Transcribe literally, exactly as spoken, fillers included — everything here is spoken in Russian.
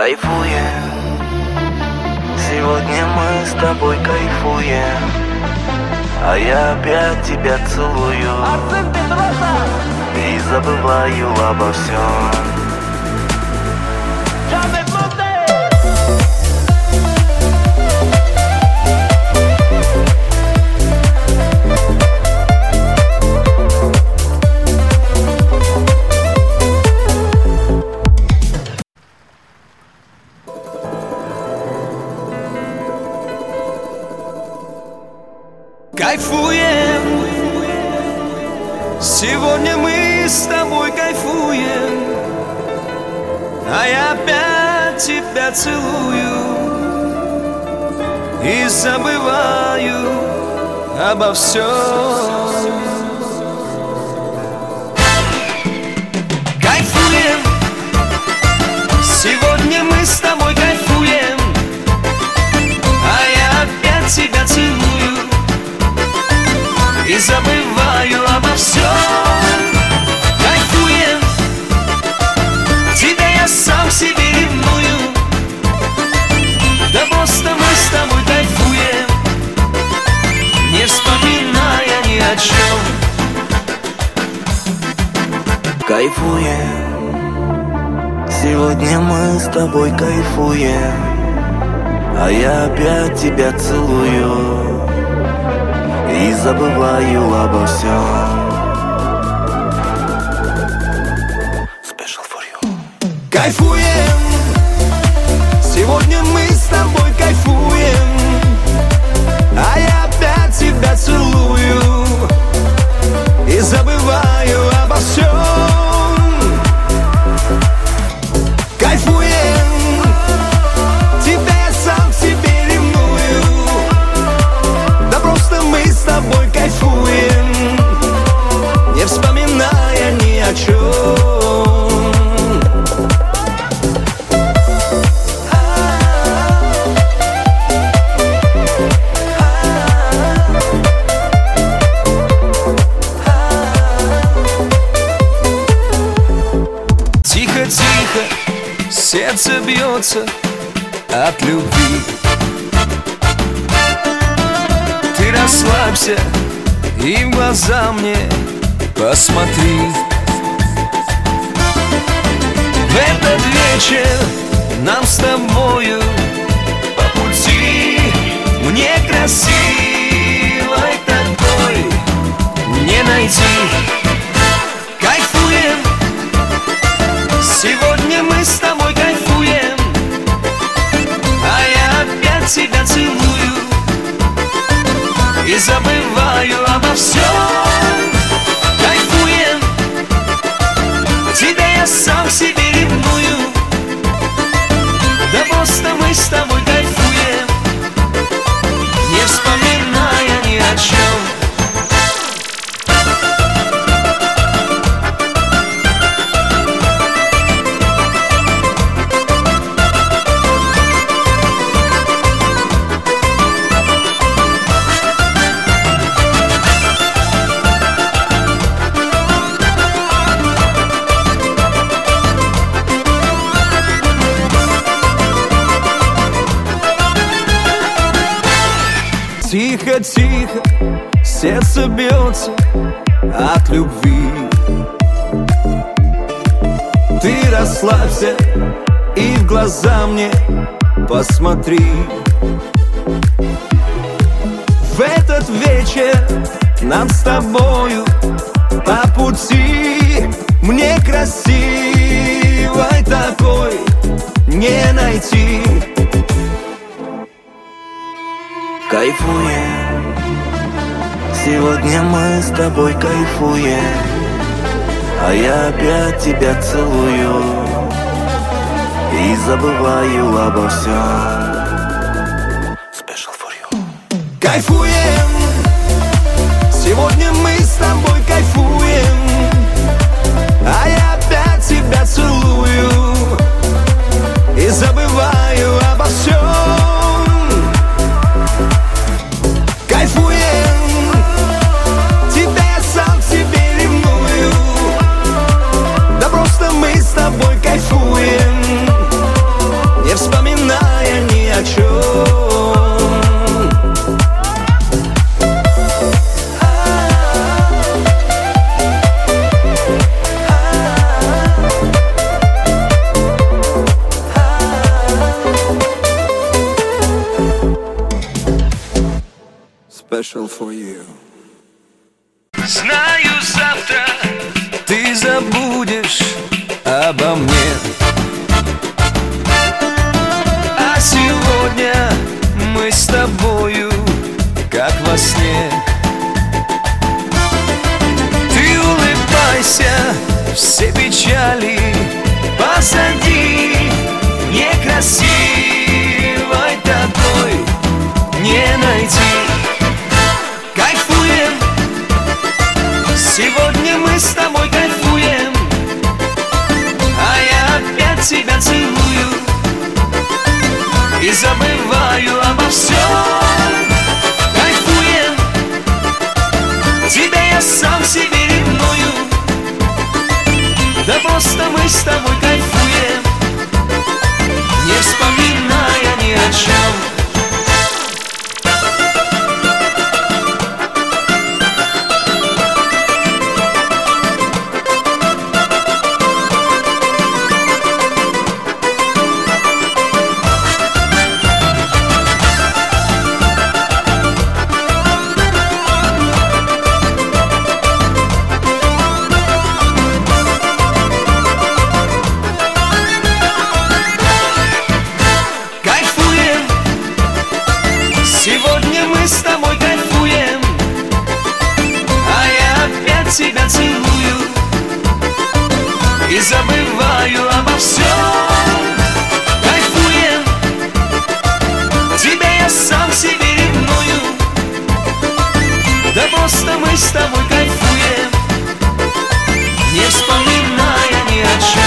Кайфуем, сегодня мы с тобой кайфуем, а я опять тебя целую и забываю обо всем. Кайфуем, сегодня мы с тобой кайфуем, а я опять тебя целую и забываю обо всем. Кайфуем, сегодня мы с тобой кайфуем, а я опять тебя целую и забываю обо всем. Кайфуем, тебя я сам себе ревную, да просто мы с тобой кайфуем, не вспоминая ни о чем. Кайфуем, сегодня мы с тобой кайфуем, а я опять тебя целую и забываю обо всем. Special for you. Кайфуем, сегодня мы с тобой кайфуем, а я опять тебя целую и забываю обо всем. Кайфуем, тебя я сам к себе ревную, да просто мы с тобой кайфуем, не вспоминая ни о чем. Тихо-тихо сердце бьется от любви. Ты расслабься и в глаза мне посмотри. В этот вечер нам с тобою по пути, мне красивой такой не найти. Кайфуем, сегодня мы с тобой кайфуем, а я опять тебя целую и забываю обо всем. Кайфуем, тебя я сам себе ревную, да просто мы с тобой кайфуем, не вспоминая ни о чем. Тихо-тихо сердце бьется от любви. Ты расслабься и в глаза мне посмотри. В этот вечер нам с тобою по пути, мне красивой такой не найти. Кайфуем, сегодня мы с тобой кайфуем, а я опять тебя целую и забываю обо всем. Special for you. Кайфуем, сегодня мы с тобой кайфуем, а я опять тебя целую и забываю обо всем. Кайфуем, тебя я сам к себе ревную, да просто мы с тобой кайфуем, special for you. Знаю, завтра ты забудешь обо мне, а сегодня мы с тобою, как во сне. Ты улыбайся, все печали позади. Некрасивой такой не найти. Кайфуем, сегодня мы с тобой кайфуем, а я опять тебя целую и забываю обо всем. Кайфуем, тебя я сам себе ревную, да просто мы с тобой кайфуем, не вспоминая ни о чем. Сегодня мы с тобой кайфуем, а я опять тебя целую и забываю обо всем. Кайфуем, тебя я сам себе ревную, да просто мы с тобой кайфуем, не вспоминая ни о чем.